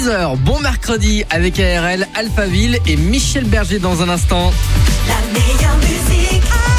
6h, bon mercredi avec ARL, Alphaville et Michel Berger dans un instant. La meilleure musique,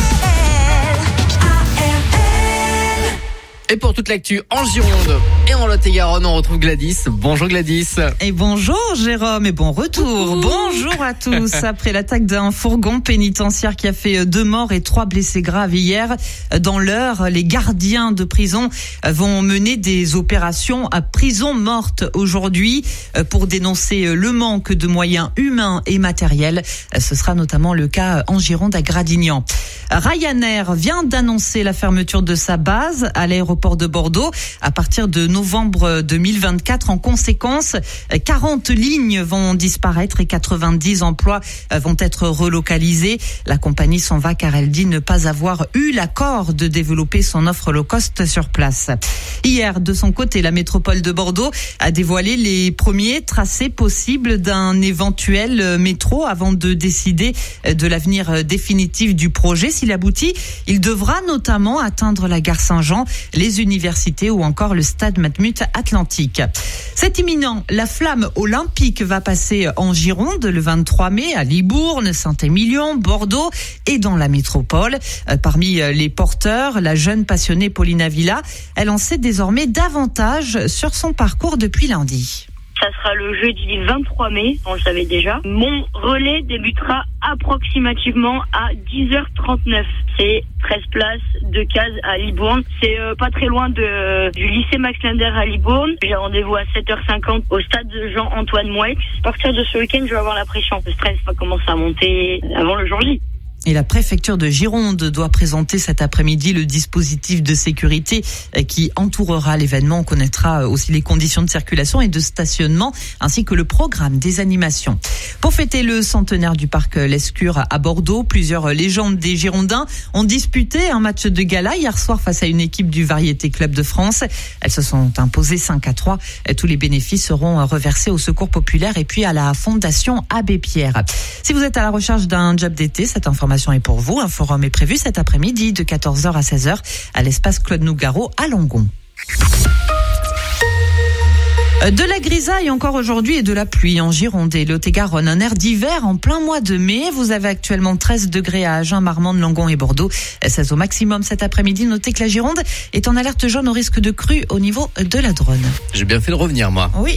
ARL. Et pour toute l'actu en Gironde et en Lot-et-Garonne, on retrouve Gladys. Bonjour Gladys. Et bonjour Jérôme et bon retour. Bonjour à tous. Après l'attaque d'un fourgon pénitentiaire qui a fait 2 morts et 3 blessés graves hier, dans l'Eure, les gardiens de prison vont mener des opérations à prison morte aujourd'hui pour dénoncer le manque de moyens humains et matériels. Ce sera notamment le cas en Gironde à Gradignan. Ryanair vient d'annoncer la fermeture de sa base à l'aéroport de Bordeaux à partir de novembre 2024. En conséquence, 40 lignes vont disparaître et 90 emplois vont être relocalisés. La compagnie s'en va car elle dit ne pas avoir eu l'accord de développer son offre low cost sur place. Hier, de son côté, la métropole de Bordeaux a dévoilé les premiers tracés possibles d'un éventuel métro avant de décider de l'avenir définitif du projet. S'il aboutit, il devra notamment atteindre la gare Saint-Jean, les universités ou encore le stade Matmut Atlantique. C'est imminent, la flamme olympique va passer en Gironde le 23 mai à Libourne, Saint-Émilion, Bordeaux et dans la métropole. Parmi les porteurs, la jeune passionnée Paulina Villa, elle en sait désormais davantage sur son parcours depuis lundi. Ça sera le jeudi 23 mai, on le savait déjà. Mon relais débutera approximativement à 10h39. C'est 13 places, 2 cases à Libourne. C'est pas très loin du lycée Max Linder à Libourne. J'ai rendez-vous à 7h50 au stade Jean-Antoine Moueix. À partir de ce week-end, je vais avoir la pression. Le stress va commencer à monter avant le jour J. Et la préfecture de Gironde doit présenter cet après-midi le dispositif de sécurité qui entourera l'événement. On connaîtra aussi les conditions de circulation et de stationnement, ainsi que le programme des animations. Pour fêter le centenaire du parc Lescure à Bordeaux, plusieurs légendes des Girondins ont disputé un match de gala hier soir face à une équipe du Variété Club de France. Elles se sont imposées 5-3. Tous les bénéfices seront reversés au Secours populaire et puis à la Fondation Abbé Pierre. Si vous êtes à la recherche d'un job d'été, cette information est pour vous. Un forum est prévu cet après-midi de 14h à 16h à l'espace Claude Nougaro à Langon. De la grisaille encore aujourd'hui et de la pluie en Gironde et Lot-et-Garonne. Un air d'hiver en plein mois de mai. Vous avez actuellement 13 degrés à Agen, Marmande, Langon et Bordeaux. 16 au maximum cet après-midi. Notez que la Gironde est en alerte jaune au risque de crue au niveau de la Dronne. J'ai bien fait de revenir moi. Oui.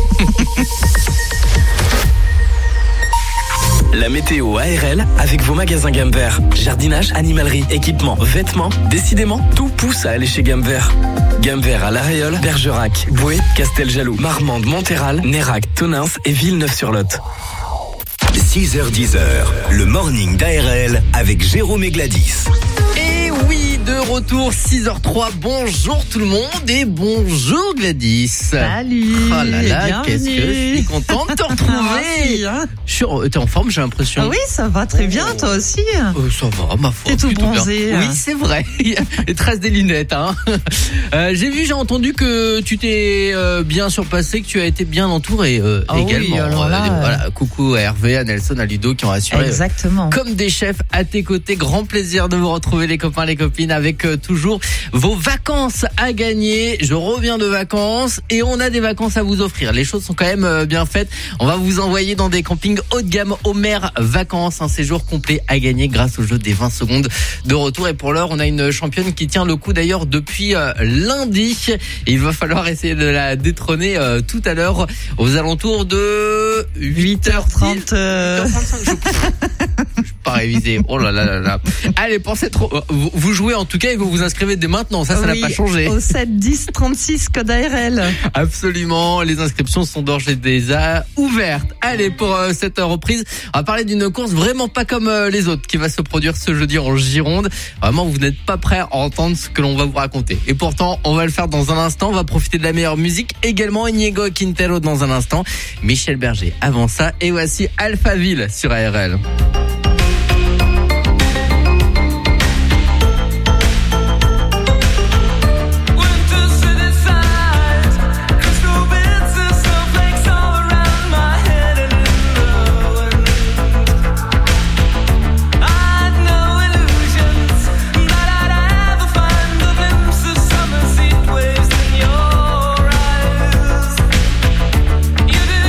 La météo ARL avec vos magasins Gamme Vert. Jardinage, animalerie, équipement, vêtements. Décidément, tout pousse à aller chez Gamme Vert. Gamme Vert à La Réole, Bergerac, Boué, Casteljaloux, Marmande, Montéral, Nérac, Tonins et Villeneuve-sur-Lot. 6h-10h, le morning d'ARL avec Jérôme et Gladys. Et oui, de retour, 6h03. Bonjour tout le monde et bonjour Gladys. Salut. Oh là là, bienvenue. qu'est-ce que je suis content de te retrouver. T'es en forme, j'ai l'impression. Ah oui, ça va très bien, toi aussi. Ça va, ma foi. T'es tout plutôt bronzé. Bien. Oui, c'est vrai. Les traces des lunettes. Hein. J'ai entendu que tu t'es bien surpassé, que tu as été bien entouré également. Oui, alors là, voilà, coucou à Hervé, à Nelson, à Ludo qui ont assuré. Exactement. Comme des chefs à tes côtés. Grand plaisir de vous retrouver les copains, les copines, avec toujours vos vacances à gagner. Je reviens de vacances et on a des vacances à vous offrir. Les choses sont quand même bien faites. On va vous envoyer dans des campings haut de gamme Homer Vacances, un séjour complet à gagner grâce au jeu des 20 secondes de retour. Et pour l'heure, on a une championne qui tient le coup d'ailleurs depuis lundi. Et il va falloir essayer de la détrôner tout à l'heure aux alentours de 8h30. 8h35. Je suis pas révisé. Oh là là là là. Allez, pensez trop. Vous jouez en tout cas et vous vous inscrivez dès maintenant. Ça n'a pas changé. Au 7 10 36 code ARL. Absolument. Les inscriptions sont d'ores et déjà ouvertes. Allez, pour cette reprise, on va parler d'une course vraiment pas comme les autres qui va se produire ce jeudi en Gironde. Vraiment, vous n'êtes pas prêts à entendre ce que l'on va vous raconter. Et pourtant, on va le faire dans un instant. On va profiter de la meilleure musique. Également, Inigo Quintero dans un instant. Michel Berger avant ça. Et voici Alphaville sur ARL. You did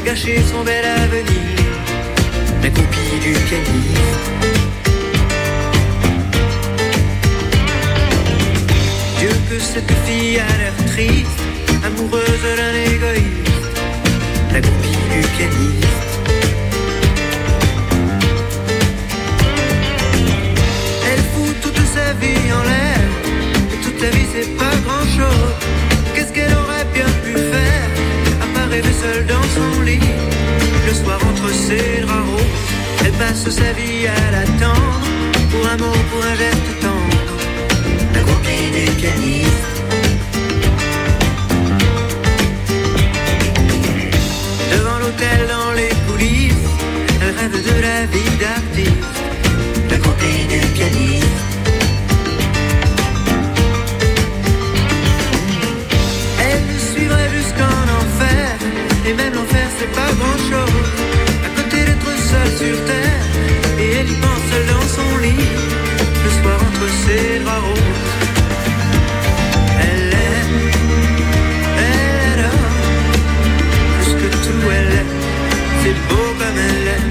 gâcher son bel avenir. La copie du pianiste. Dieu que cette fille a l'air triste, amoureuse d'un égoïste. La copie du pianiste. Elle fout toute sa vie en l'air, et toute sa vie c'est pas grand chose. Qu'est-ce qu'elle aurait bien pu faire, à part rêver seule dans son lit, le soir entre ses draps roses. Elle passe sa vie à l'attendre, pour un mot, pour un geste tendre. La copie du pianiste. Devant l'hôtel, dans les coulisses, elle rêve de la vie d'artiste. La copie du pianiste. Elle le suivrait jusqu'en enfer, et même l'enfer c'est pas grand chose. À côté d'être seule sur terre, et elle y pense seule dans son lit, le soir entre ses draps roses. Elle aime, elle adore, plus que tout elle aime, c'est beau comme elle aime.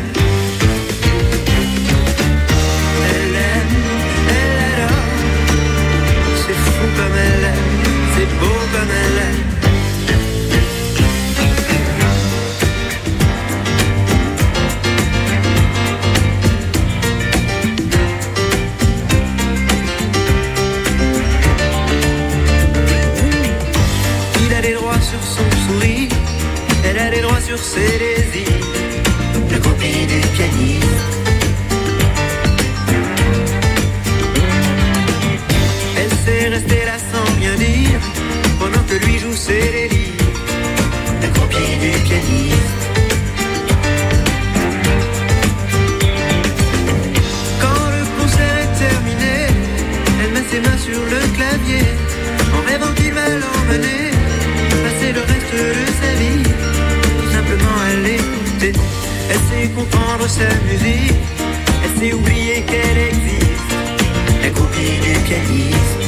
Elle aime, elle adore, c'est fou comme elle aime, c'est beau comme elle aime. Sur son sourire, elle a les droits sur ses désirs. La copie du pianiste. Elle sait rester là sans rien dire, pendant que lui joue ses délires. La copie du pianiste. Quand le concert est terminé, elle met ses mains sur le clavier, en rêvant qu'il va l'emmener passer le reste de sa vie, tout simplement à l'écouter. Elle sait comprendre sa musique, elle sait oublier qu'elle existe. La copie du pianiste.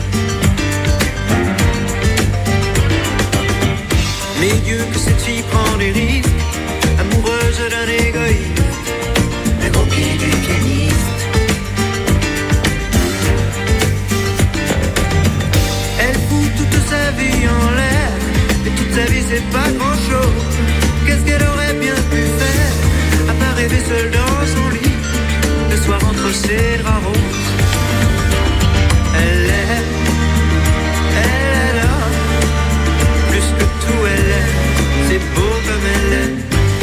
Mais Dieu que cette fille prend des risques, amoureuse d'un égoïste. La copie du pianiste. Elle fout toute sa vie en l'air, et toute sa vie c'est pas grand chose. Qu'est-ce qu'elle aurait bien pu faire, à part rêver seule dans son lit, le soir entre ses draps roses. Elle aime, elle adore, plus que tout elle aime, c'est beau comme elle aime.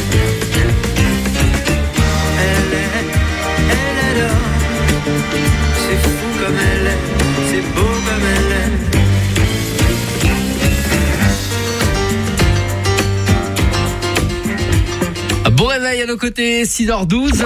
Elle aime, elle adore, c'est fou comme elle aime, c'est beau comme elle aime. Bon réveil à nos côtés, 6h12.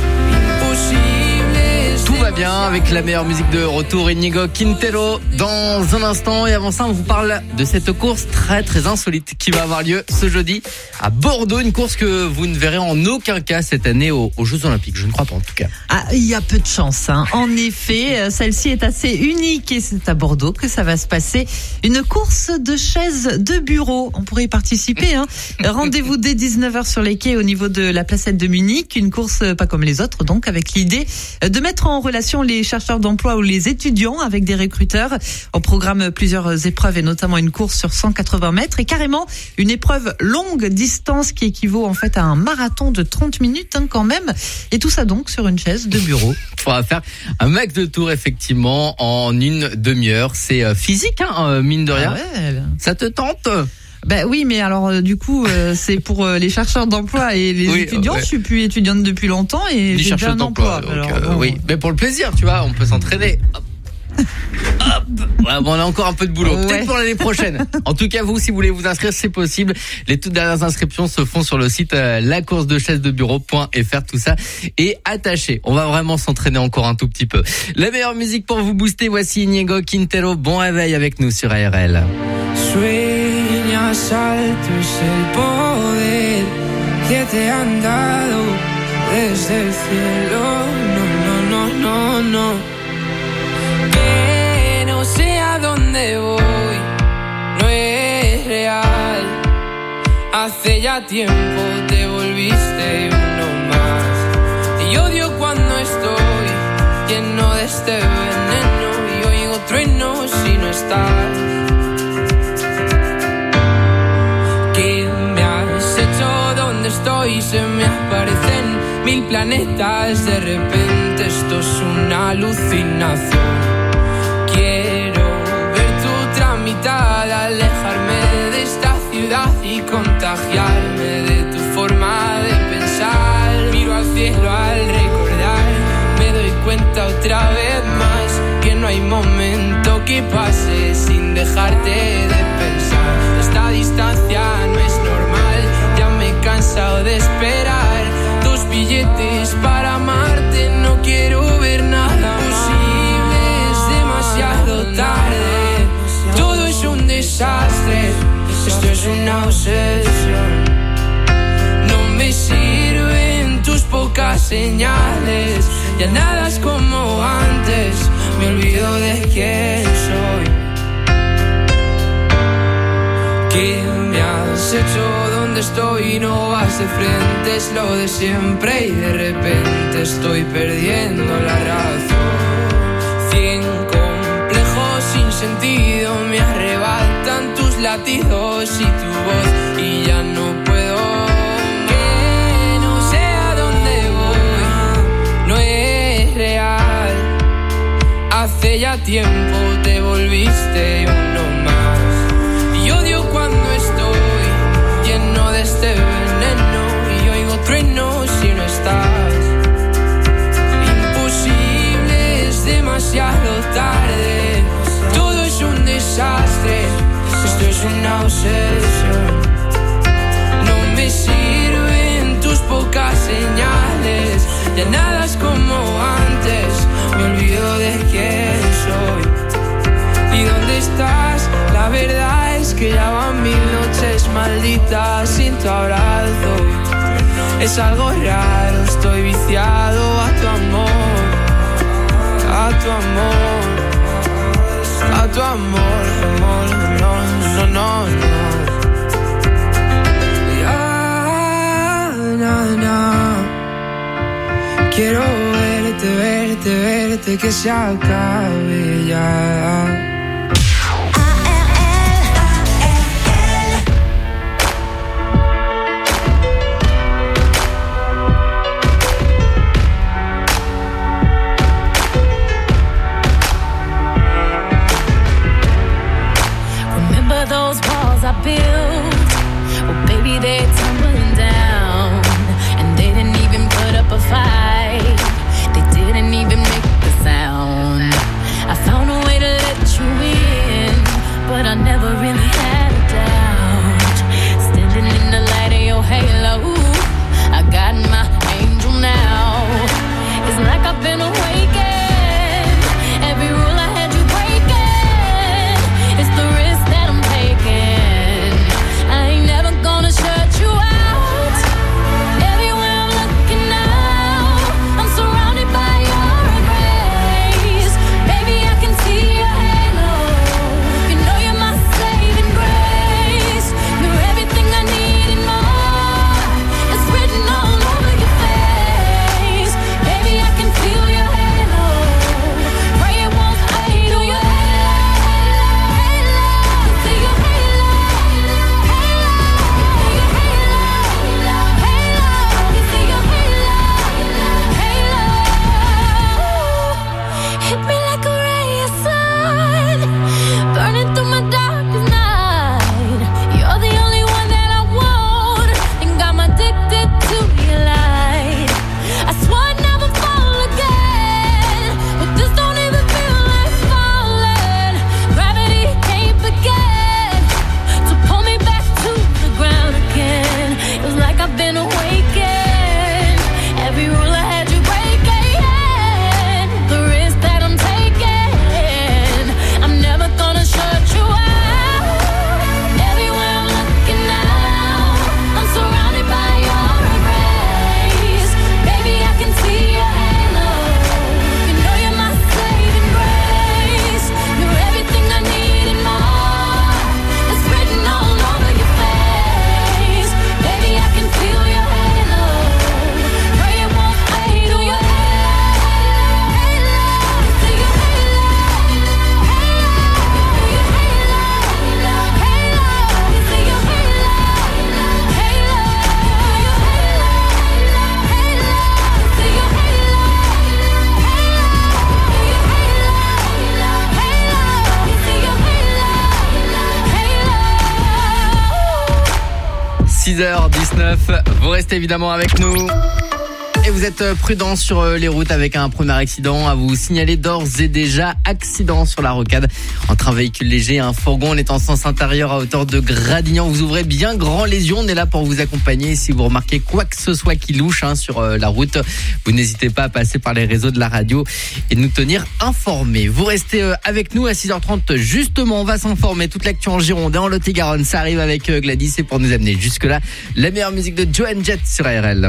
Tout va bien avec la meilleure musique de retour, Inigo Quintero dans un instant. Et avant ça, on vous parle de cette course très très insolite qui va avoir lieu ce jeudi à Bordeaux. Une course que vous ne verrez en aucun cas cette année aux Jeux Olympiques. Je ne crois pas en tout cas. Ah, il y a peu de chance, hein. En effet, celle-ci est assez unique et c'est à Bordeaux que ça va se passer. Une course de chaises de bureau. On pourrait y participer, hein. Rendez-vous dès 19h sur les quais au niveau de la placette de Munich. Une course pas comme les autres, donc avec l'idée de mettre en relation les chercheurs d'emploi ou les étudiants avec des recruteurs. Au programme plusieurs épreuves et notamment une course sur 180 mètres et carrément une épreuve longue distance qui équivaut en fait à un marathon de 30 minutes, hein, quand même. Et tout ça donc sur une chaise de bureau. Il faudra faire un max de tour effectivement en une demi-heure. C'est physique, hein, mine de rien. Ah ouais. Ça te tente ? Ben oui, mais alors du coup, c'est pour les chercheurs d'emploi et les étudiants. Ouais. Je suis plus étudiante depuis longtemps et j'ai déjà un emploi. Donc, oui, mais pour le plaisir, tu vois, on peut s'entraîner. Hop. Hop. Ouais, bon, on a encore un peu de boulot. Ouais. Peut-être pour l'année prochaine. En tout cas, vous, si vous voulez vous inscrire, c'est possible. Les toutes dernières inscriptions se font sur le site lacoursechaisedebureau.fr. Tout ça est attaché. On va vraiment s'entraîner encore un tout petit peu. La meilleure musique pour vous booster, voici Inigo Quintero. Bon réveil avec nous sur ARL. Sueñas alto es el poder que te han dado desde el cielo. No, no, no, no, no. Que no sé a dónde voy, no es real. Hace ya tiempo volviste uno más. Y odio cuando estoy lleno de este veneno y oigo truenos si no estás. ¿Qué me has hecho? ¿Dónde estoy? Se me aparecen 1000 planetas. De repente esto es una alucinación. Quiero ver tu mitad, alejarme de esta ciudad y contagiarme de tu forma de pensar. Miro al cielo al recordar, me doy cuenta otra vez más que no hay momento que pase sin dejarte de pensar. Esta distancia no es normal, ya me he cansado de esperar tus billetes para amarte. No quiero ver nada posible, es demasiado tarde. Todo es un desastre, esto es una obsesión. No me sirven tus pocas señales, ya nada es como antes, me olvido de quién soy. ¿Qué me has hecho? ¿Dónde estoy? No vas de frente, es lo de siempre y de repente estoy perdiendo la razón. 100 complejos sin sentido me arrebatan tus latidos y tu voz y ya no puedo. Que no sé a dónde voy, no es real. Hace ya tiempo te volviste uno más. Y odio cuando estoy lleno de este veneno y oigo truenos si no estás. Imposible, es demasiado tarde. Todo es un desastre, esto es una obsesión. No me sirven tus pocas señales, ya nada es como antes, me olvido de quién soy. ¿Y dónde estás? La verdad es que ya van 1000 noches malditas sin tu abrazo. Es algo raro, estoy viciado a tu amor, a tu amor, a tu amor, amor, no, no, no, no. Ya, na. Quiero verte, verte, verte, que se acabe ya. Those walls I built, well, baby, they're tumbling down. And they didn't even put up a fight, they didn't even make the sound. I found a way to let you in, but I never really had a doubt. Standing in the light of your halo, I got my angel now. It's like I've been awakened, every rule I had you breaking. It's the risk that I'm taking, I ain't never gonna shut you out. Everywhere I'm looking now, I'm surrounded by your embrace. Baby, I can see your halo, you know you're my saving grace. 6h19, vous restez évidemment avec nous. Et vous êtes prudents sur les routes avec un premier accident à vous signaler d'ores et déjà. Accident sur la rocade entre un véhicule léger et un fourgon. On est en sens intérieur à hauteur de Gradignan. Vous ouvrez bien grand les yeux. On est là pour vous accompagner. Si vous remarquez quoi que ce soit qui louche sur la route, vous n'hésitez pas à passer par les réseaux de la radio et nous tenir informés. Vous restez avec nous à 6h30. Justement, on va s'informer. Toute l'actu en Gironde et en Lot-et-Garonne, ça arrive avec Gladys. Et pour nous amener jusque-là, la meilleure musique de Joan Jett sur ARL.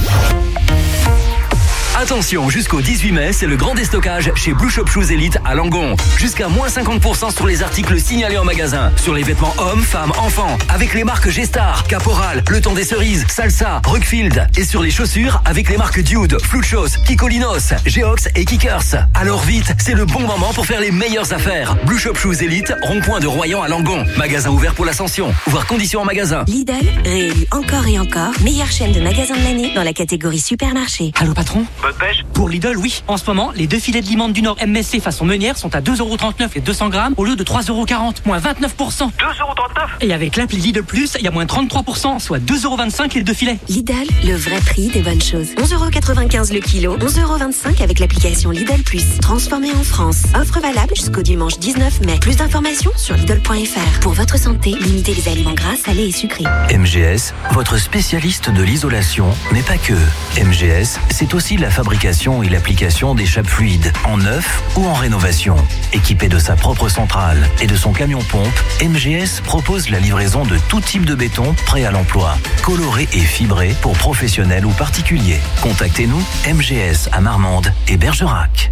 Attention, jusqu'au 18 mai, c'est le grand déstockage chez Blue Shop Shoes Elite à Langon. Jusqu'à moins 50% sur les articles signalés en magasin. Sur les vêtements hommes, femmes, enfants. Avec les marques G-Star, Caporal, Le Temps des Cerises, Salsa, Brookfield. Et sur les chaussures, avec les marques Dude, Fluchos, Kikolinos, Geox et Kickers. Alors vite, c'est le bon moment pour faire les meilleures affaires. Blue Shop Shoes Elite, rond-point de Royan à Langon. Magasin ouvert pour l'Ascension. Voir conditions en magasin. Lidl, réélu encore et encore, meilleure chaîne de magasins de l'année dans la catégorie supermarché. Allô patron? Bonne pêche. Pour Lidl, oui. En ce moment, les 2 filets de limande du Nord MSC façon meunière sont à 2,39€ les 200 grammes au lieu de 3,40€, moins 29%. 2,39€. Et avec l'appli Lidl Plus, il y a moins 33%, soit 2,25€ les 2 filets. Lidl, le vrai prix des bonnes choses. 11,95€ le kilo, 11,25€ avec l'application Lidl Plus. Transformé en France. Offre valable jusqu'au dimanche 19 mai. Plus d'informations sur Lidl.fr. Pour votre santé, limitez les aliments gras, salés et sucrés. MGS, votre spécialiste de l'isolation, mais pas que. MGS, c'est aussi la fabrication et l'application d'échappes fluides, en neuf ou en rénovation. Équipé de sa propre centrale et de son camion-pompe, MGS propose la livraison de tout type de béton prêt à l'emploi, coloré et fibré pour professionnels ou particuliers. Contactez-nous, MGS à Marmande et Bergerac.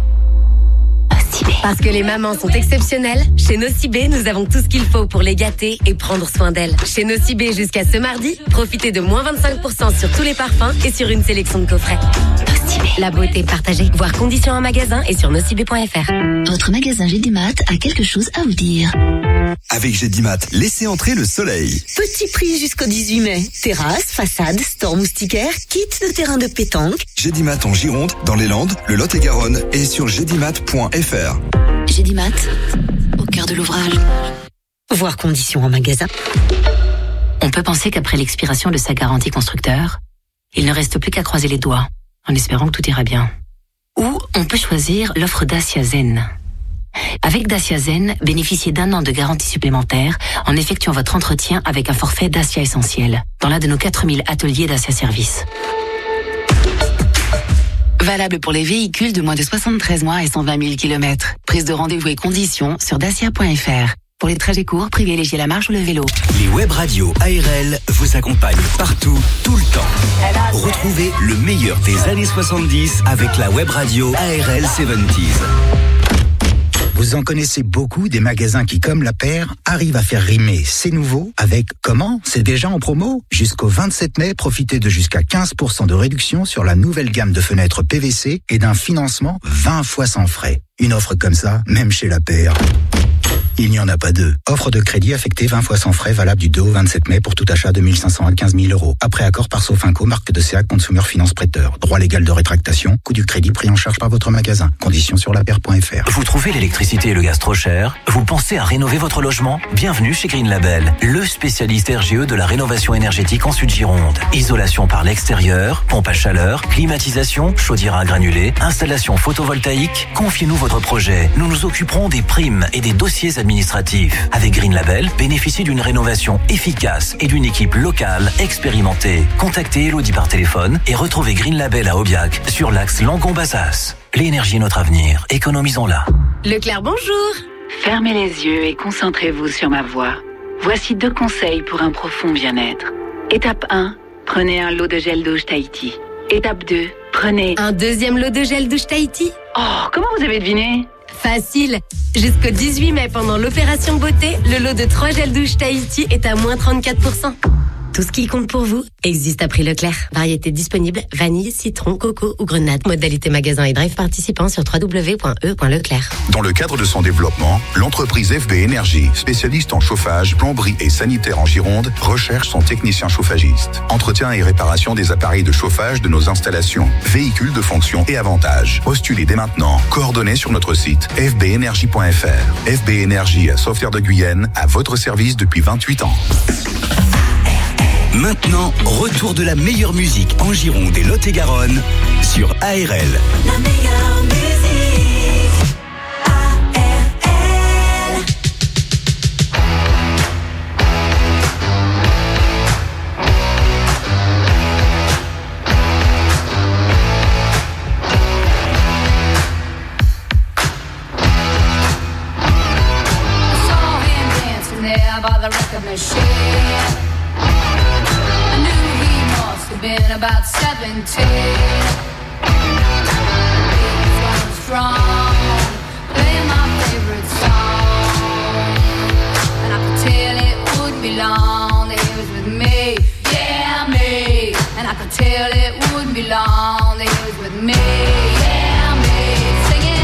Parce que les mamans sont exceptionnelles, chez Nocibé, nous avons tout ce qu'il faut pour les gâter et prendre soin d'elles. Chez Nocibé, jusqu'à ce mardi, profitez de moins 25% sur tous les parfums et sur une sélection de coffrets. Nocibé, la beauté partagée. Voir conditions en magasin et sur nocibé.fr. Votre magasin Gédimat a quelque chose à vous dire. Avec Gédimat, laissez entrer le soleil. Petit prix jusqu'au 18 mai. Terrasse, façade, store moustiquaire, kit de terrain de pétanque. Gédimat en Gironde, dans les Landes, le Lot-et-Garonne et sur gédimat.fr. Gédimat, au cœur de l'ouvrage. Voir conditions en magasin. On peut penser qu'après l'expiration de sa garantie constructeur, il ne reste plus qu'à croiser les doigts, en espérant que tout ira bien. Ou on peut choisir l'offre Dacia Zen. Avec Dacia Zen, bénéficiez d'1 an de garantie supplémentaire en effectuant votre entretien avec un forfait Dacia Essentiel, dans l'un de nos 4000 ateliers Dacia Service. Valable pour les véhicules de moins de 73 mois et 120 000 km. Prise de rendez-vous et conditions sur dacia.fr. Pour les trajets courts, privilégiez la marche ou le vélo. Les web radios ARL vous accompagnent partout, tout le temps. Retrouvez le meilleur des années 70 avec la web radio ARL 70s. Vous en connaissez beaucoup des magasins qui, comme La Paire, arrivent à faire rimer c'est nouveau avec comment? C'est déjà en promo? Jusqu'au 27 mai, profitez de jusqu'à 15% de réduction sur la nouvelle gamme de fenêtres PVC et d'un financement 20 fois sans frais. Une offre comme ça, même chez La Paire, il n'y en a pas deux. Offre de crédit affectée 20 fois sans frais, valable du 2 au 27 mai pour tout achat de 1 500 à 15 000 euros. Après accord par Sofinco, marque de CA Consumer Finance Prêteur. Droit légal de rétractation, coût du crédit pris en charge par votre magasin. Conditions sur lapaire.fr. Vous trouvez l'électricité et le gaz trop cher? Vous pensez à rénover votre logement? Bienvenue chez Green Label, le spécialiste RGE de la rénovation énergétique en Sud-Gironde. Isolation par l'extérieur, pompe à chaleur, climatisation, chaudière à granulés, installation photovoltaïque. Confiez-nous votre projet. Nous nous occuperons des primes et des dossiers administratifs. Avec Green Label, bénéficiez d'une rénovation efficace et d'une équipe locale expérimentée. Contactez Elodie par téléphone et retrouvez Green Label à Aubiac sur l'axe Langon-Bazas. L'énergie est notre avenir. Économisons-la. Leclerc, bonjour. Fermez les yeux et concentrez-vous sur ma voix. Voici 2 conseils pour un profond bien-être. Étape 1, prenez un lot de gel douche Tahiti. Étape 2, prenez un deuxième lot de gel douche Tahiti. Oh, comment vous avez deviné? Facile. Jusqu'au 18 mai, pendant l'opération beauté, le lot de 3 gels douche Tahiti est à moins 34%. Tout ce qui compte pour vous existe à prix Leclerc. Variété disponible, vanille, citron, coco ou grenade. Modalité magasin et drive participant sur www.e.leclerc. Dans le cadre de son développement, l'entreprise FB Énergie, spécialiste en chauffage, plomberie et sanitaire en Gironde, recherche son technicien chauffagiste. Entretien et réparation des appareils de chauffage de nos installations, véhicules de fonction et avantages. Postulez dès maintenant. Coordonnées sur notre site fbenergie.fr. FB Énergie à Sauveterre de Guyenne, à votre service depuis 28 ans. Maintenant, retour de la meilleure musique en Gironde et Lot-et-Garonne sur ARL. La meilleure musique, ARL. I saw him dancing there by the record machine. I knew he must have been about 17. He was strong, playing my favorite song, and I could tell it wouldn't be long that he was with me, yeah me. And I could tell it wouldn't be long that he was with me, yeah me. Singing.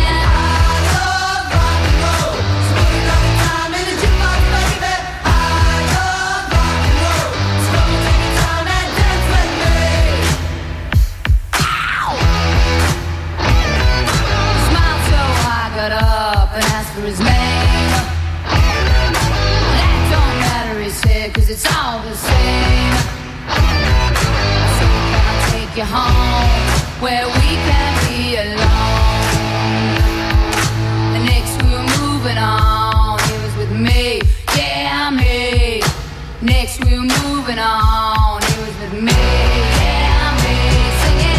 Got up and asked for his name. That don't matter, he said, 'cause it's all the same. So can I take you home where we can be alone? And next we were moving on. He was with me, yeah me. Next we were moving on. He was with me, yeah me. Singing.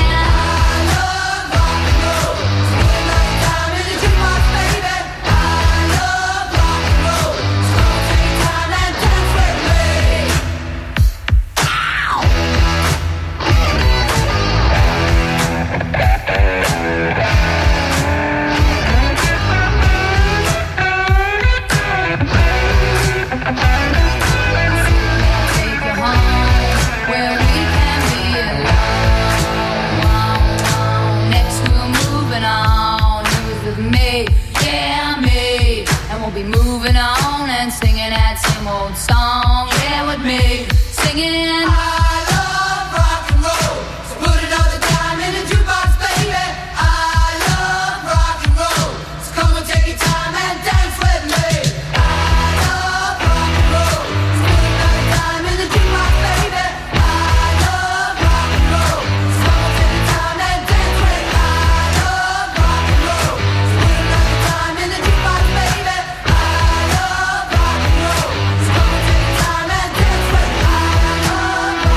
Moving on and singing that same old song, yeah, with me, singing. I love rock and roll, so put another dime in the jukebox, baby. I love rock and roll, so come and take your time and dance with me. I love rock and roll, so put another dime in the jukebox, baby. I love rock and roll, so come and take your time and dance with me. I love rock and roll, so put another dime in the jukebox, baby. I love rock and roll, so come and take your time and dance with me. I love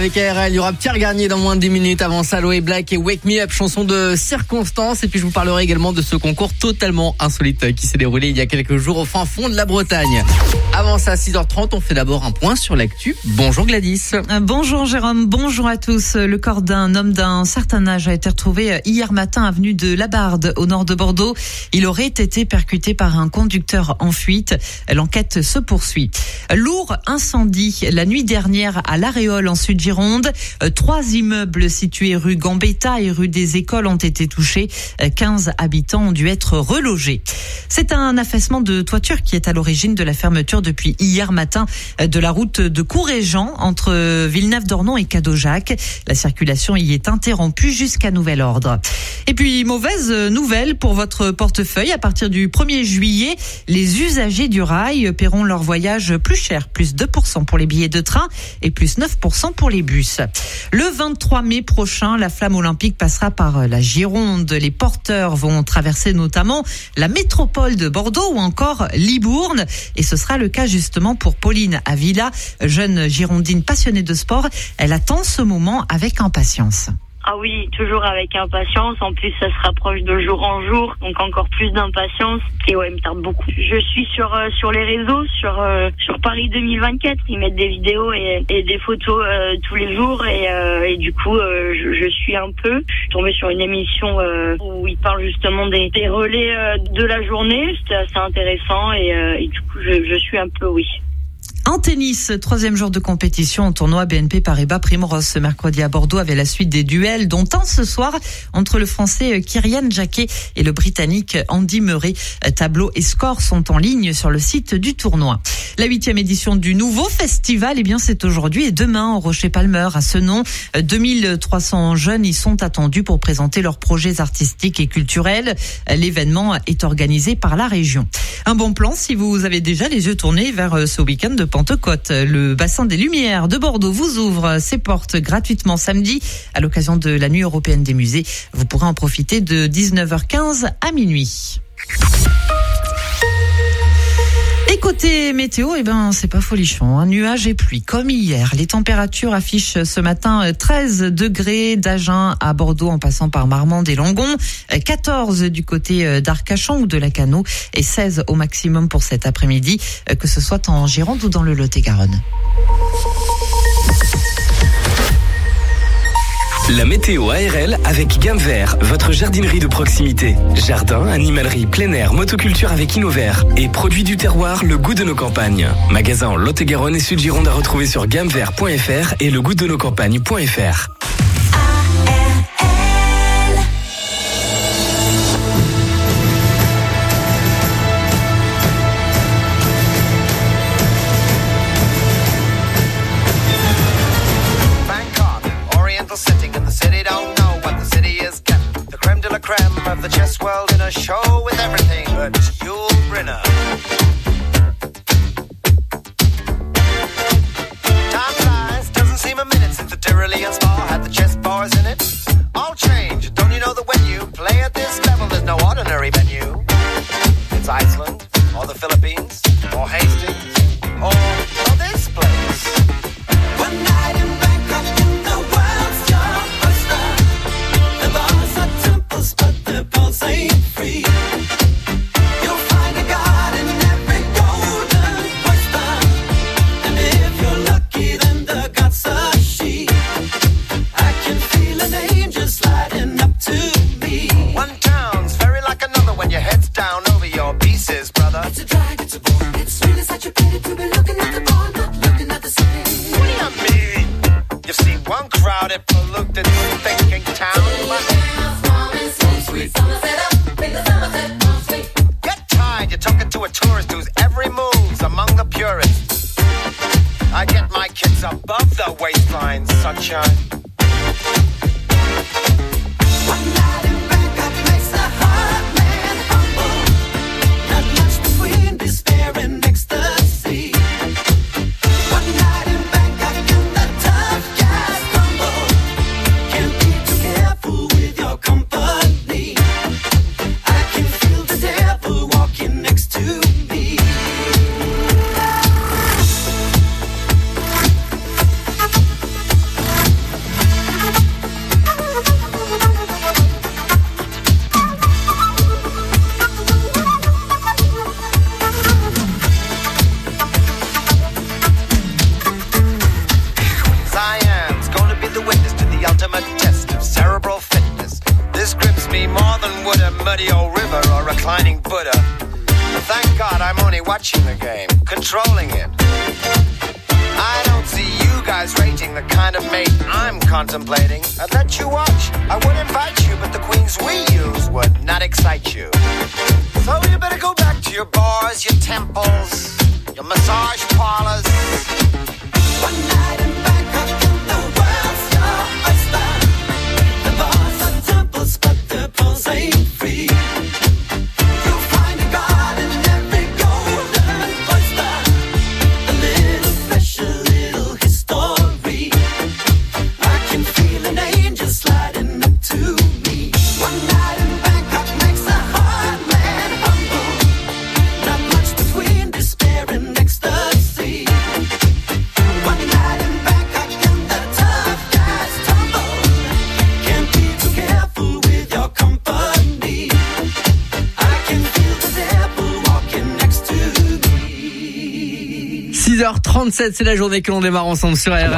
avec ARL. Il y aura Pierre Garnier dans moins de 10 minutes. Avant ça, Loé Black et Wake Me Up, chanson de circonstance. Et puis je vous parlerai également de ce concours totalement insolite qui s'est déroulé il y a quelques jours au fin fond de la Bretagne. Avant ça, à 6h30, on fait d'abord un point sur l'actu. Bonjour Gladys. Bonjour Jérôme, bonjour à tous. Le corps d'un homme d'un certain âge a été retrouvé hier matin avenue de Labarde au nord de Bordeaux. Il aurait été percuté par un conducteur en fuite. L'enquête se poursuit. Lourd incendie la nuit dernière à l'Aréole en Sud-Gironde. 3 immeubles situés rue Gambetta et rue des Écoles ont été touchés. 15 habitants ont dû être relogés. C'est un affaissement de toiture qui est à l'origine de la fermeture depuis hier matin de la route de Courréjean entre Villeneuve-d'Ornon et Cadojac. La circulation y est interrompue jusqu'à nouvel ordre. Et puis, mauvaise nouvelle pour votre portefeuille. À partir du 1er juillet, les usagers du rail paieront leur voyage plus cher, plus 2% pour les billets de train et plus 9% pour les bus. Le 23 mai prochain, la flamme olympique passera par la Gironde. Les porteurs vont traverser notamment la métropole de Bordeaux ou encore Libourne. Et ce sera le cas justement pour Pauline Avila, jeune girondine passionnée de sport. Elle attend ce moment avec impatience. Ah oui, toujours avec impatience. En plus, ça se rapproche de jour en jour, donc encore plus d'impatience. Et ouais, il me tarde beaucoup. Je suis sur les réseaux, sur Paris 2024. Ils mettent des vidéos et des photos tous les jours. Et du coup, je suis un peu. Je suis tombée sur une émission où ils parlent justement des relais de la journée. C'était assez intéressant et du coup, je suis un peu, oui. En tennis, 3e jour de compétition au tournoi BNP Paribas Primrose ce mercredi à Bordeaux avec la suite des duels, dont un ce soir entre le français Kyrian Jacquet et le britannique Andy Murray. Tableau et scores sont en ligne sur le site du tournoi. La 8e édition du nouveau festival, eh bien, c'est aujourd'hui et demain au Rocher-Palmer à Senon. 2300 jeunes y sont attendus pour présenter leurs projets artistiques et culturels. L'événement est organisé par la région. Un bon plan si vous avez déjà les yeux tournés vers ce week-end de Pentecôte. Le bassin des Lumières de Bordeaux vous ouvre ses portes gratuitement samedi à l'occasion de la Nuit européenne des musées. Vous pourrez en profiter de 19h15 à minuit. Et côté météo, eh ben, c'est pas folichon, hein. Nuages et pluie, comme hier. Les températures affichent ce matin 13 degrés d'Agen à Bordeaux en passant par Marmande et Langon, 14 du côté d'Arcachon ou de Lacanau et 16 au maximum pour cet après-midi, que ce soit en Gironde ou dans le Lot-et-Garonne. La météo ARL avec Gamme Vert, votre jardinerie de proximité. Jardin, animalerie, plein air, motoculture avec Innovert et produits du terroir, le goût de nos campagnes. Magasin en Lot-et-Garonne et Sud-Gironde à retrouver sur gammevert.fr et legoûtdenocampagnes.fr. Of the chess world in a show with everything but Yul Brynner. Time flies, doesn't seem a minute since the Tyrolean spa had the chess bars in it. All change, don't you know that when you play at this level, there's no ordinary venue? It's Iceland, or the Philippines, or Hastings, or this place. One night in Bangkok in the world's blockbuster. The bars are temples, but the pulse ain't free. You'll find a god in every golden oyster. And if you're lucky, then the god's a she. I can feel an angel sliding up to me. One town's very like another when your head's down over your pieces, brother. It's a drag, it's a bore. It's really such a pity to be looking at the bar, not looking at the city. What do you mean? You've seen one crowded, polluted, thinking town. Get tired, you're talking to a tourist whose every move's among the purists. I get my kids above the waistline, sunshine. One night in Bangkok makes the heart man humble. Not much between despair and ecstasy. One night in Bangkok and the tough guys crumble. Can't be too careful with your company. I can feel the devil walking next to me. declining Buddha. Thank God I'm only watching the game, controlling it. I don't see you guys rating the kind of mate I'm contemplating. I'd let you watch, I would invite you, but the queens we use would not excite you. So you better go back to your bars, your temples, your massage parlors. One night in Bangkok and the world's your oyster. The bars are temples, but the pulse ain't free. You'll find a god in every golden oyster. A little special, little history. I can feel an angel sliding up to me. One night in Bangkok makes a hard man humble. Not much between despair and ecstasy. One night in Bangkok and the tough guys tumble. Can't be too careful with your company. I can feel the devil walking next to me. 6h37, c'est la journée que l'on démarre ensemble sur RL.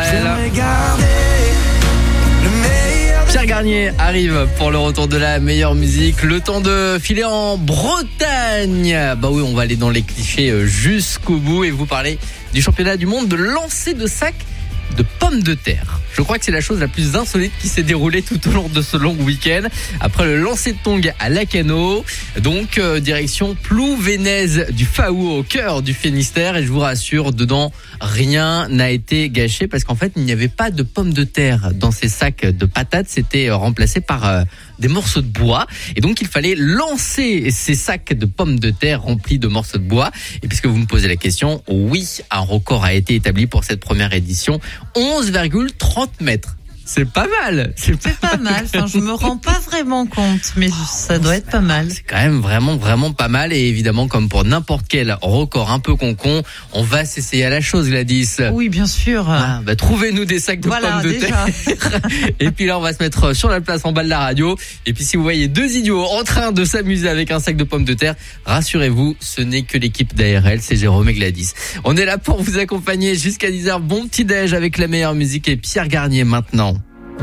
Pierre Garnier arrive pour le retour de la meilleure musique. Le temps de filer en Bretagne. Bah oui, on va aller dans les clichés jusqu'au bout et vous parler du championnat du monde de lancer de sac de pommes de terre. Je crois que c'est la chose la plus insolite qui s'est déroulée tout au long de ce long week-end. Après le lancer de tongs à Lacanau, donc direction Plouvénez du Faou au cœur du Finistère. Et je vous rassure, dedans, rien n'a été gâché parce qu'en fait, il n'y avait pas de pommes de terre dans ces sacs de patates. C'était remplacé par des morceaux de bois. Et donc, il fallait lancer ces sacs de pommes de terre remplis de morceaux de bois. Et puisque vous me posez la question, oui, un record a été établi pour cette première édition. 11,30 mètres. C'est pas mal. C'est pas mal. Enfin, je me rends pas vraiment compte, mais ça doit être pas mal. C'est quand même vraiment pas mal. Et évidemment, comme pour n'importe quel record un peu concon, on va s'essayer à la chose, Gladys. Oui, bien sûr. Ah, bah, trouvez-nous des sacs de pommes de terre. Et puis là, on va se mettre sur la place en bas de la radio. Et puis si vous voyez deux idiots en train de s'amuser avec un sac de pommes de terre, rassurez-vous, ce n'est que l'équipe d'ARL, c'est Jérôme et Gladys. On est là pour vous accompagner jusqu'à 10h. Bon petit déj avec la meilleure musique et Pierre Garnier maintenant.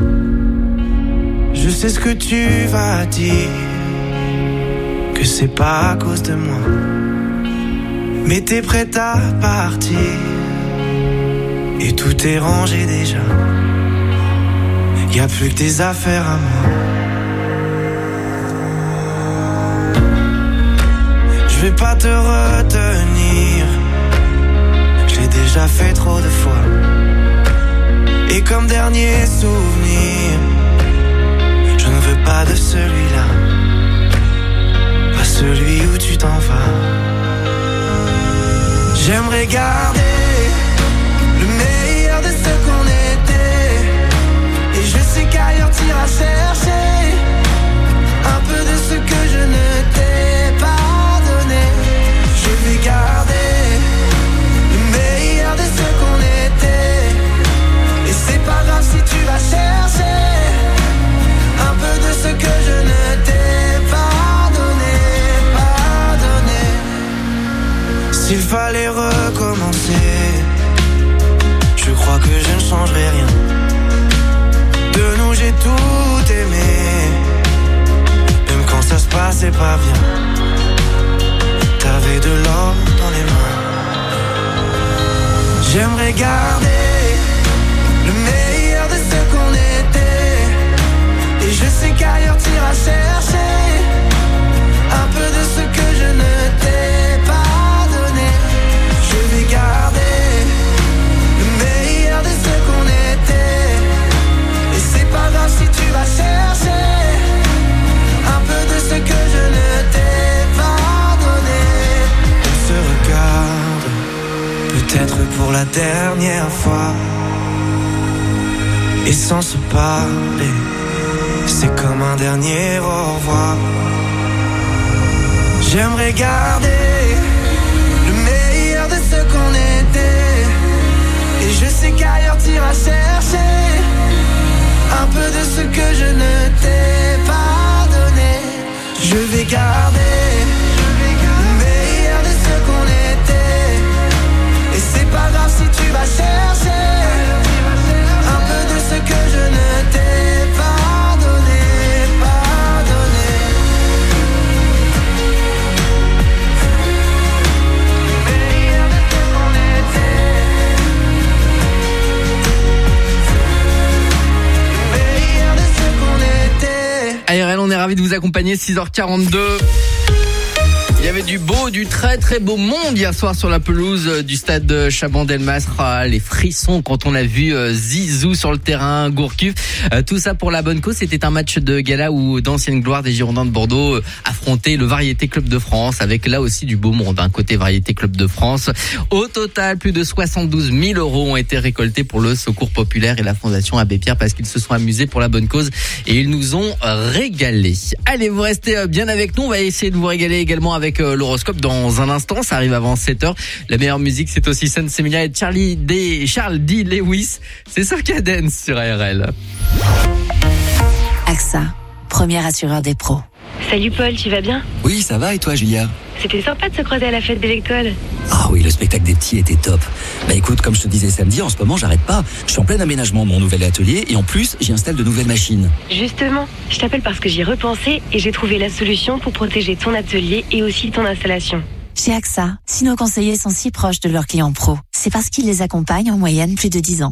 Je sais ce que tu vas dire, que c'est pas à cause de moi, mais t'es prête à partir et tout est rangé déjà. Y a plus que tes affaires à moi. Je vais pas te retenir, je l'ai déjà fait trop de fois. Et comme dernier souvenir, je ne veux pas de celui-là, pas celui où tu t'en vas. J'aimerais garder le meilleur de ce qu'on était, et je sais qu'ailleurs t'iras chercher un peu de ce que je ne t'ai pas donné. Je vais garder le meilleur de ce qu'on était, et c'est pas grave si tu vas chercher un peu de ce que je ne t'ai pas donné, pas donné. S'il fallait recommencer, je crois que je ne changerai rien. De nous j'ai tout aimé, même quand ça se passait pas bien. T'avais de l'or dans les mains. J'aimerais garder le meilleur de ce qu'on était, et je sais qu'ailleurs t'iras chercher un peu de ce que je ne t'ai pas donné. Je vais garder le meilleur de ce qu'on était, et c'est pas grave si tu vas chercher un peu de ce que je ne t'ai pas donné. On se regarde, peut-être pour la dernière fois, et sans se parler, c'est comme un dernier au revoir. J'aimerais garder le meilleur de ce qu'on était, et je sais qu'ailleurs t'iras chercher un peu de ce que je ne t'ai pas donné. Je vais garder le meilleur de ce qu'on était, et c'est pas grave si tu vas chercher un peu de ce que je ne t'ai pas donné, pas donné. accompagner, 6h42. Il y avait du beau, du très très beau monde hier soir sur la pelouse du stade de Chabannes-Delmas. Les frissons quand on a vu Zizou sur le terrain, Gourcuff. Tout ça pour la bonne cause. C'était un match de gala où d'anciennes gloires des Girondins de Bordeaux affrontaient le Variété Club de France, avec là aussi du beau monde, côté Variété Club de France. Au total, plus de 72 000 € ont été récoltés pour le Secours Populaire et la Fondation Abbé Pierre, parce qu'ils se sont amusés pour la bonne cause et ils nous ont régalé. Allez, vous restez bien avec nous. On va essayer de vous régaler également avec l'horoscope dans un instant. Ça arrive avant 7h. La meilleure musique, c'est aussi Sun Semilia et Charles D. Lewis. C'est Circa Dance sur ARL. AXA, premier assureur des pros. Salut Paul, tu vas bien? Oui, ça va, et toi Julia? C'était sympa de se croiser à la fête de l'école. Ah oui, le spectacle des petits était top. Bah écoute, comme je te disais samedi, en ce moment j'arrête pas. Je suis en plein aménagement de mon nouvel atelier et en plus j'y installe de nouvelles machines. Justement, je t'appelle parce que j'y ai repensé et j'ai trouvé la solution pour protéger ton atelier et aussi ton installation. Chez AXA, si nos conseillers sont si proches de leurs clients pros, c'est parce qu'ils les accompagnent en moyenne plus de 10 ans.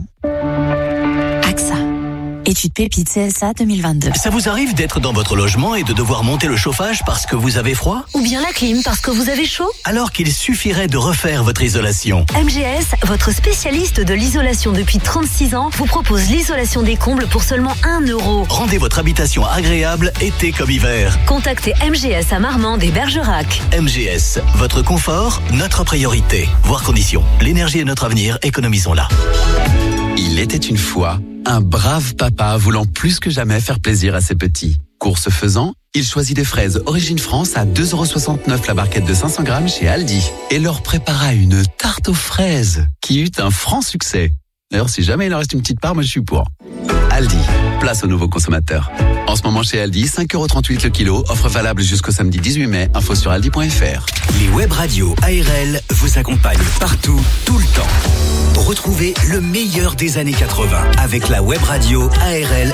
AXA. Étude Pépite CSA 2022. Ça vous arrive d'être dans votre logement et de devoir monter le chauffage parce que vous avez froid? Ou bien la clim parce que vous avez chaud? Alors qu'il suffirait de refaire votre isolation. MGS, votre spécialiste de l'isolation depuis 36 ans, vous propose l'isolation des combles pour seulement 1 €. Rendez votre habitation agréable été comme hiver. Contactez MGS à Marmande et Bergerac. MGS, votre confort, notre priorité. Voir conditions. L'énergie est notre avenir, économisons-la. Il était une fois un brave papa voulant plus que jamais faire plaisir à ses petits. Course faisant, il choisit des fraises Origine France à 2,69 € la barquette de 500 grammes chez Aldi et leur prépara une tarte aux fraises qui eut un franc succès. D'ailleurs, si jamais il en reste une petite part, moi je suis pour. Aldi, place aux nouveaux consommateurs. En ce moment chez Aldi, 5,38 € le kilo, offre valable jusqu'au samedi 18 mai, info sur aldi.fr. Les web radios ARL vous accompagnent partout, tout le temps. Retrouvez le meilleur des années 80 avec la web radio ARL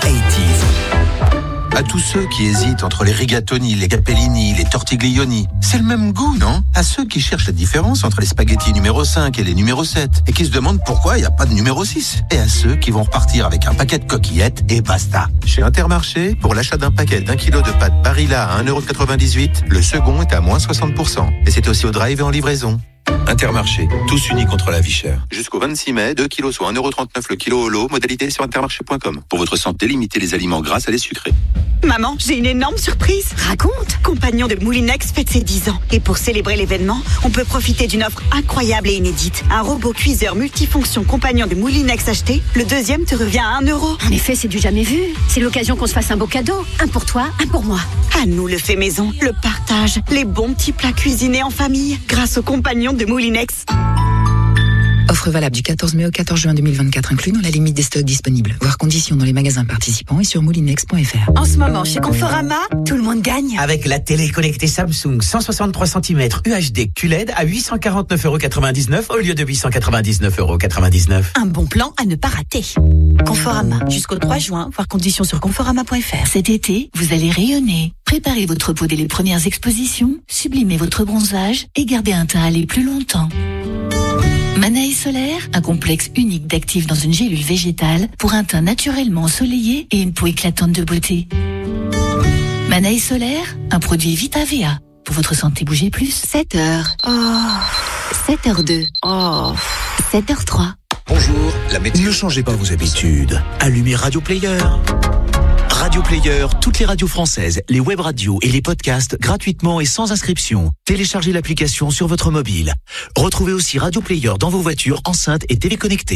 80s. À tous ceux qui hésitent entre les rigatoni, les capellini, les tortiglioni, c'est le même goût, non? À ceux qui cherchent la différence entre les spaghettis numéro 5 et les numéro 7 et qui se demandent pourquoi il n'y a pas de numéro 6. Et à ceux qui vont repartir avec un paquet de coquillettes et basta. Chez Intermarché, pour l'achat d'un paquet d'1 kilo de pâtes Barilla à 1,98 €, le second est à moins 60%. Et c'est aussi au drive et en livraison. Intermarché, tous unis contre la vie chère. Jusqu'au 26 mai, 2 kilos soit 1,39 € le kilo au lot, modalité sur intermarché.com. Pour votre santé, limitez les aliments gras à les sucrés. Maman, j'ai une énorme surprise. Raconte. Compagnon de Moulinex fête ses 10 ans. Et pour célébrer l'événement, on peut profiter d'une offre incroyable et inédite. Un robot cuiseur multifonction Compagnon de Moulinex acheté, le deuxième te revient à 1 €. En effet, c'est du jamais vu. C'est l'occasion qu'on se fasse un beau cadeau. Un pour toi, un pour moi. À nous le fait maison, le partage, les bons petits plats cuisinés en famille, grâce au Compagnon de Moulinex. Offre valable du 14 mai au 14 juin 2024, inclus dans la limite des stocks disponibles. Voir conditions dans les magasins participants et sur moulinex.fr. En ce moment, chez Conforama, tout le monde gagne. Avec la télé connectée Samsung 163 cm UHD QLED à 849,99 € au lieu de 899,99 €. Un bon plan à ne pas rater. Conforama, jusqu'au 3 juin, voir conditions sur conforama.fr. Cet été, vous allez rayonner. Préparez votre peau dès les premières expositions, sublimez votre bronzage et gardez un teint à aller plus longtemps. Manaï Solaire, un complexe unique d'actifs dans une gélule végétale pour un teint naturellement ensoleillé et une peau éclatante de beauté. Manaï Solaire, un produit VitaVA. Pour votre santé, bougez plus. 7h. Oh. 7h02. Oh. 7h03. Bonjour, la météo. Ne changez pas vos habitudes. Allumez Radio Player. Radio Player, toutes les radios françaises, les web radios et les podcasts gratuitement et sans inscription. Téléchargez l'application sur votre mobile. Retrouvez aussi Radio Player dans vos voitures, enceintes et télé connectées.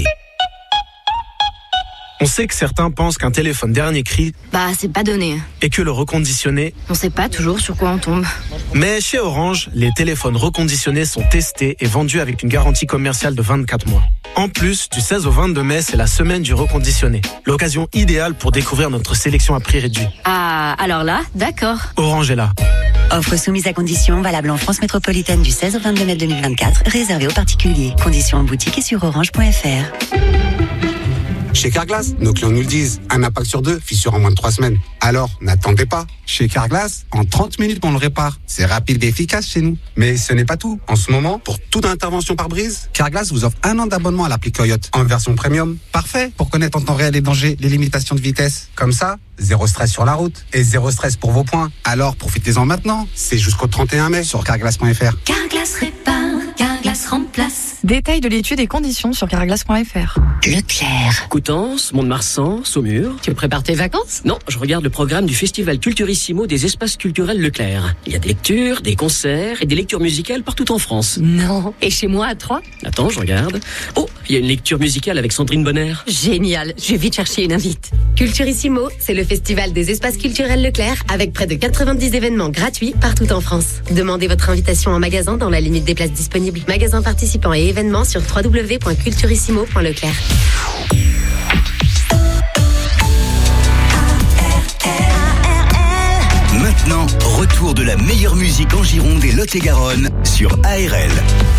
On sait que certains pensent qu'un téléphone dernier cri, c'est pas donné. et que le reconditionné. On sait pas toujours sur quoi on tombe. Mais chez Orange, les téléphones reconditionnés sont testés et vendus avec une garantie commerciale de 24 mois. En plus, du 16 au 22 mai, c'est la semaine du reconditionné. L'occasion idéale pour découvrir notre sélection à prix réduit. Ah, alors là, d'accord. Orange est là. Offre soumise à conditions, valable en France métropolitaine du 16 au 22 mai 2024, réservée aux particuliers. Conditions en boutique et sur orange.fr. Chez Carglass, nos clients nous le disent, un impact sur 2, fissure en moins de 3 semaines. Alors, n'attendez pas. Chez Carglass, en 30 minutes, on le répare. C'est rapide et efficace chez nous. Mais ce n'est pas tout. En ce moment, pour toute intervention par brise, Carglass vous offre 1 an d'abonnement à l'appli Coyote en version premium. Parfait pour connaître en temps réel les dangers, les limitations de vitesse. Comme ça, zéro stress sur la route et zéro stress pour vos points. Alors, profitez-en maintenant. C'est jusqu'au 31 mai sur carglass.fr. Carglass répare, Carglass remplace. Détail de l'étude et conditions sur carglass.fr. Leclerc. Coutances, Mont-de-Marsan, Saumur. Tu prépares tes vacances? Non, je regarde le programme du Festival Culturissimo des espaces culturels Leclerc. Il y a des lectures, des concerts et des lectures musicales partout en France. Non. Et chez moi à Troyes? Attends, je regarde. Oh, il y a une lecture musicale avec Sandrine Bonner. Génial. Je vais vite chercher une invite. Culturissimo, c'est le festival des espaces culturels Leclerc avec près de 90 événements gratuits partout en France. Demandez votre invitation en magasin dans la limite des places disponibles. Magasins participants et événements sur www.culturissimo.leclerc. Maintenant, retour de la meilleure musique en Gironde et Lot-et-Garonne sur ARL.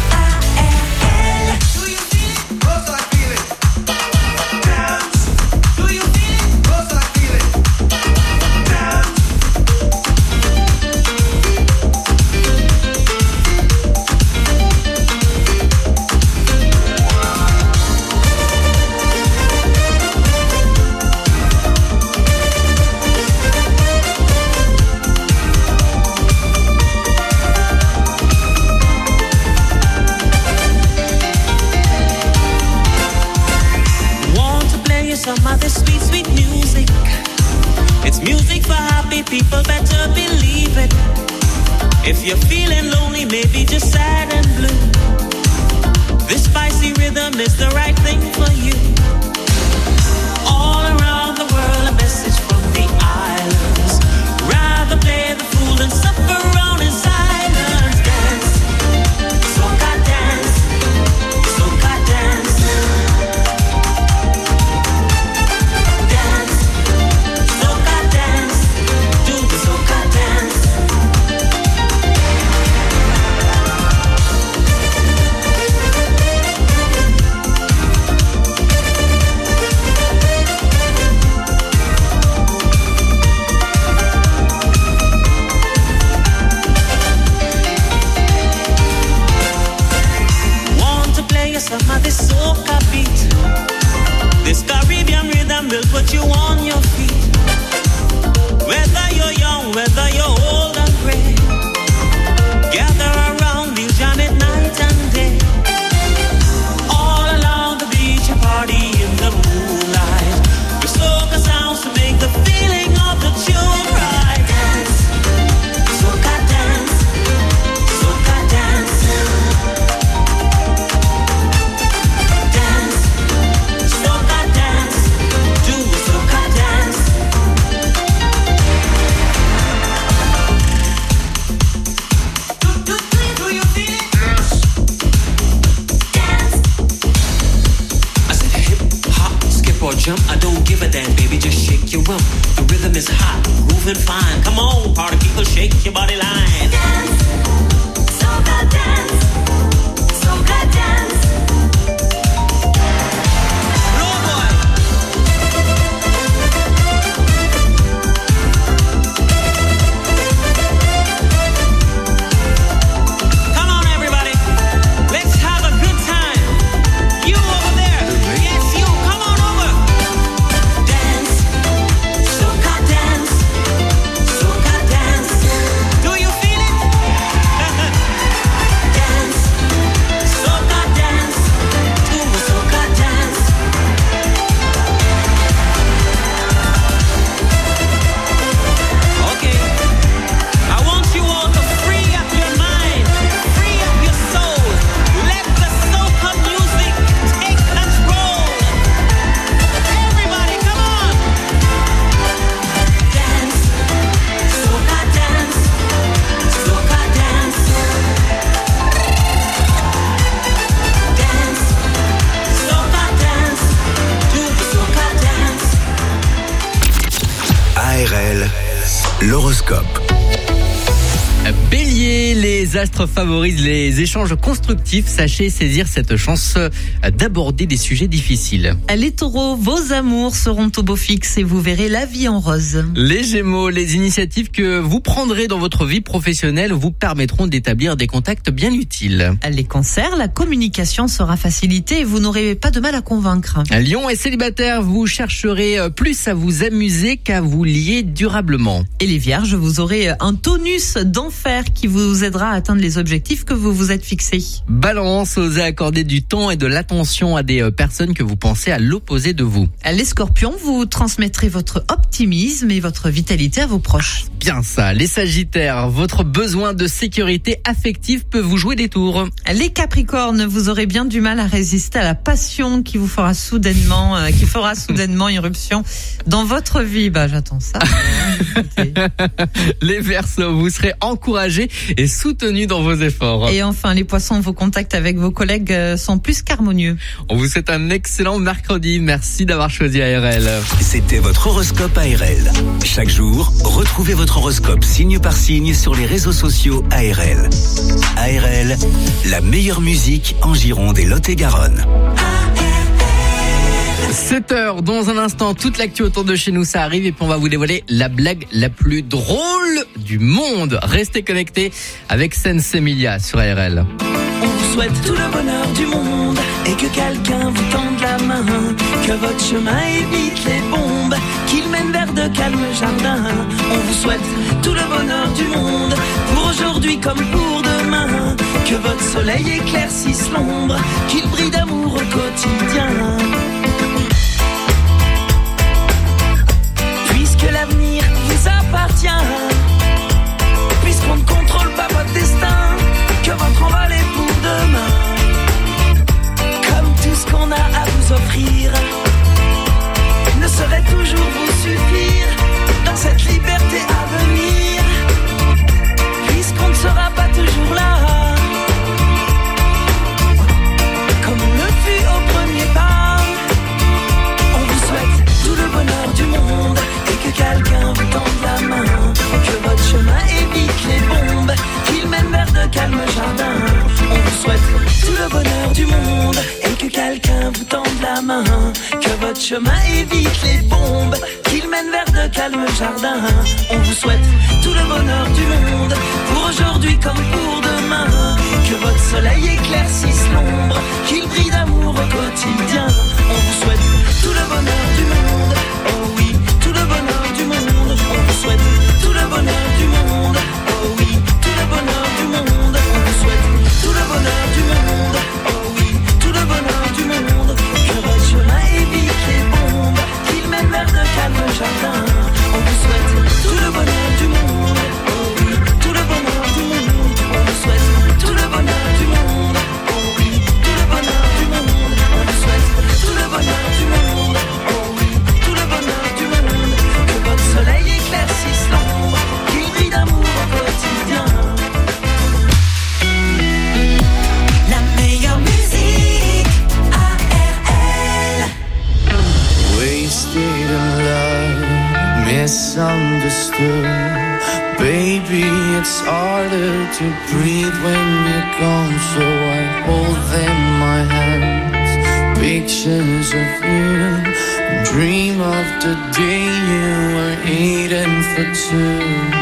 Some other sweet, sweet music. It's music for happy people, better believe it. If you're feeling lonely, maybe just sad and blue, this spicy rhythm is the right thing for you. All around the world, a message from the islands. Rather play the fool than suffer around in silence. Dance, soca dance, soca dance. Some of this soca beat, this Caribbean rhythm will put you on your feet. Whether you're young, whether you're old and gray, gather around, we'll jam it night and day. All along the beach, a party in the moonlight, with soca sounds to make the feeling of the tune right. Dance, soca dance, soca dance. Jump, I don't give a damn, baby, just shake your rump. The rhythm is hot, grooving fine. Come on, party people, shake your body line. Dance, soca dance, soca dance. Roll boy. Come on, everybody, let's have a good time. You over there, yes, you, come on over. Do you feel it? Dance, soca dance, do a soca dance. Okay, I want you all to free up your mind, free up your soul. Let the soca music take control. Everybody, come on. Dance, soca dance, soca dance. Dance, soca dance, do the soca dance. ARL, l'horoscope. Bélier, les astres favorisent les échanges constructifs. Sachez saisir cette chance d'aborder des sujets difficiles. Les taureaux, vos amours seront au beau fixe et vous verrez la vie en rose. Les gémeaux, les initiatives que vous prendrez dans votre vie professionnelle vous permettront d'établir des contacts bien utiles. Les cancers, la communication sera facilitée et vous n'aurez pas de mal à convaincre. Lion et célibataire, vous chercherez plus à vous amuser qu'à vous lier durablement. Et les vierges, vous aurez un tonus d'enfer qui vous aidera à atteindre les objectifs que vous vous êtes fixés. Balance, osez accorder du temps et de l'attention à des personnes que vous pensez à l'opposé de vous. Les scorpions, vous transmettrez votre optimisme et votre vitalité à vos proches. Bien ça. Les sagittaires, votre besoin de sécurité affective peut vous jouer des tours. Les capricornes, vous aurez bien du mal à résister à la passion qui vous fera soudainement irruption dans votre vie. J'attends ça. Les Verseaux, vous serez encouragés et soutenus dans vos efforts. Et enfin, les poissons, vos contacts avec vos collègues sont plus qu'harmonieux. On vous souhaite un excellent mercredi. Merci d'avoir choisi ARL. C'était votre horoscope ARL. Chaque jour, retrouvez votre horoscope signe par signe sur les réseaux sociaux ARL. ARL, la meilleure musique en Gironde et Lot-et-Garonne. 7h, dans un instant, toute l'actu autour de chez nous, ça arrive et puis on va vous dévoiler la blague la plus drôle du monde. Restez connectés avec Sense Emilia sur ARL. On vous souhaite tout le bonheur du monde et que quelqu'un vous tende la main, que votre chemin évite les bombes, qu'il mène vers de calmes jardins. On vous souhaite tout le bonheur du monde pour aujourd'hui comme pour demain, que votre soleil éclaircisse l'ombre, qu'il brille d'amour au quotidien. Puisque l'avenir vous appartient, puisqu'on ne contrôle pas votre destin, que votre envol est pour demain. Comme tout ce qu'on a à vous offrir ne saurait toujours vous suffire dans cette liberté à venir, puisqu'on ne sera pas toujours là, comme on le fut au premier pas. On vous souhaite tout le bonheur du monde et que quelqu'un vous tende la main, que votre chemin évite les bombes, qu'il mène vers de calmes jardins. On vous souhaite tout le bonheur du monde et que quelqu'un vous tende la main, que votre chemin évite les bombes, qu'il mène vers de calmes jardins. On vous souhaite tout le bonheur du monde pour aujourd'hui comme pour demain, que votre soleil éclaircisse l'ombre, qu'il brille d'amour au quotidien. On vous souhaite tout le bonheur du monde, oh oui, tout le bonheur du monde. On vous souhaite tout le bonheur du monde, oh oui, tout le bonheur du monde. On vous souhaite tout le bonheur du monde, oh oui, tout le bonheur du monde. Que votre chemin évite les bombes, qu'il mène vers de calmes jardins. On vous souhaite tout le bonheur du monde, oh oui, tout le bonheur du monde. On vous souhaite tout le bonheur du monde, oh oui, tout le bonheur du monde. On vous souhaite tout le bonheur du monde, oh oui, tout le bonheur du monde. Que votre soleil éclaircisse l'ombre, qu'il brille d'amour au quotidien. La meilleure musique, ARL. Wasted in love, misunderstood. Baby, it's harder to breathe when you're gone, so I hold them in my hands. Pictures of you, dream of the day you were eating for two.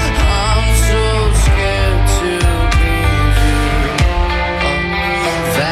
That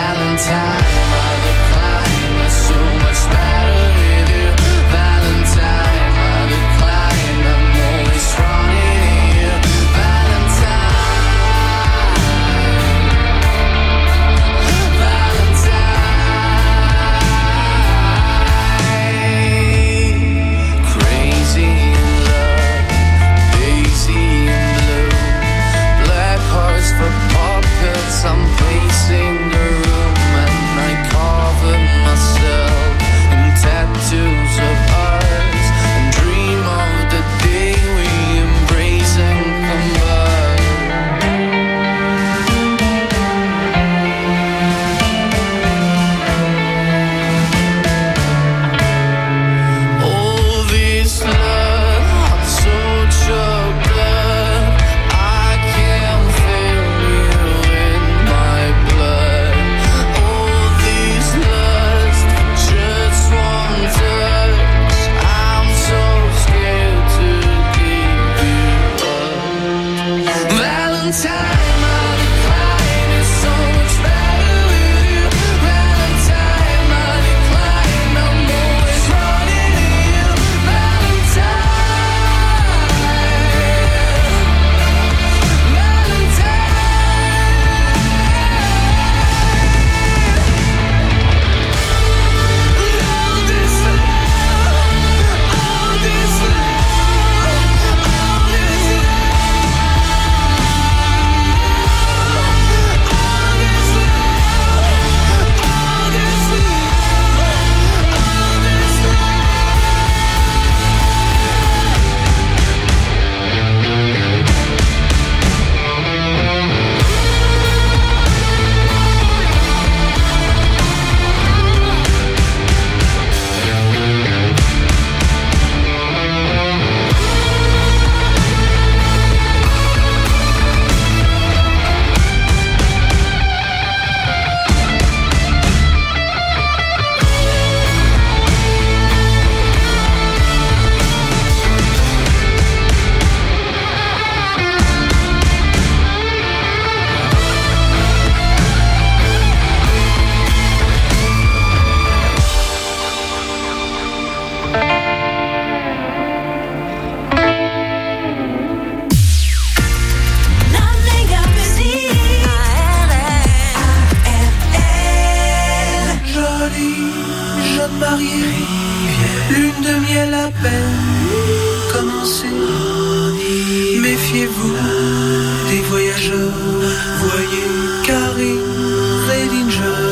Jeune mariée, lune de miel à peine commencée. Méfiez-vous des voyageurs, voyez Karine Redinger.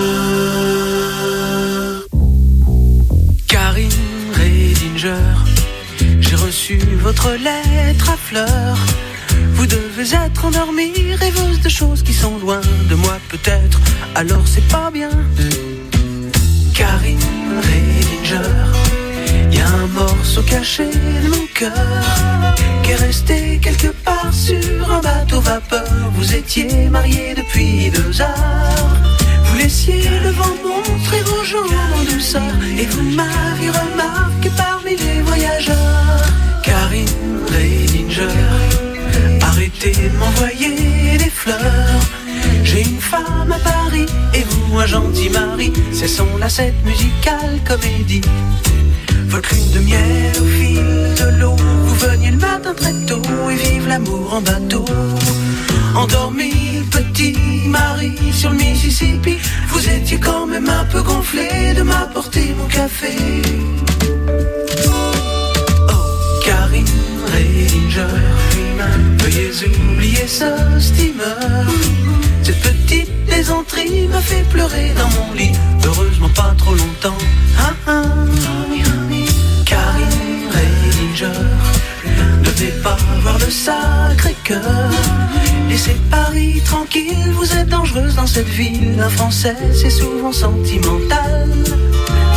Karine Redinger, j'ai reçu votre lettre à fleurs. Vous devez être endormie, rêveuse de choses qui sont loin de moi peut-être, alors c'est pas bien. Karine Redinger, y a un morceau caché de mon cœur qui est resté quelque part sur un bateau vapeur. Vous étiez mariés depuis 2 heures. Vous laissiez le vent montrer vos jambes en douceur et vous m'aviez remarqué parmi les voyageurs. Karine Redinger, arrêtez de m'envoyer des fleurs. J'ai une femme à Paris et vous un gentil mari. Cessons là cette musicale comédie. Votre lune de miel au fil de l'eau. Vous veniez le matin très tôt et vive l'amour en bateau. Endormi, petit mari sur le Mississippi. Vous étiez quand même un peu gonflé de m'apporter mon café. Oh, Karine Redinger, veuillez oublier ce steamer. Cette petite plaisanterie m'a fait pleurer dans mon lit. Heureusement pas trop longtemps. Karine Redinger, ne vais pas voir le Sacré-Cœur. Laissez Paris tranquille, vous êtes dangereuse dans cette ville. Un Français c'est souvent sentimental.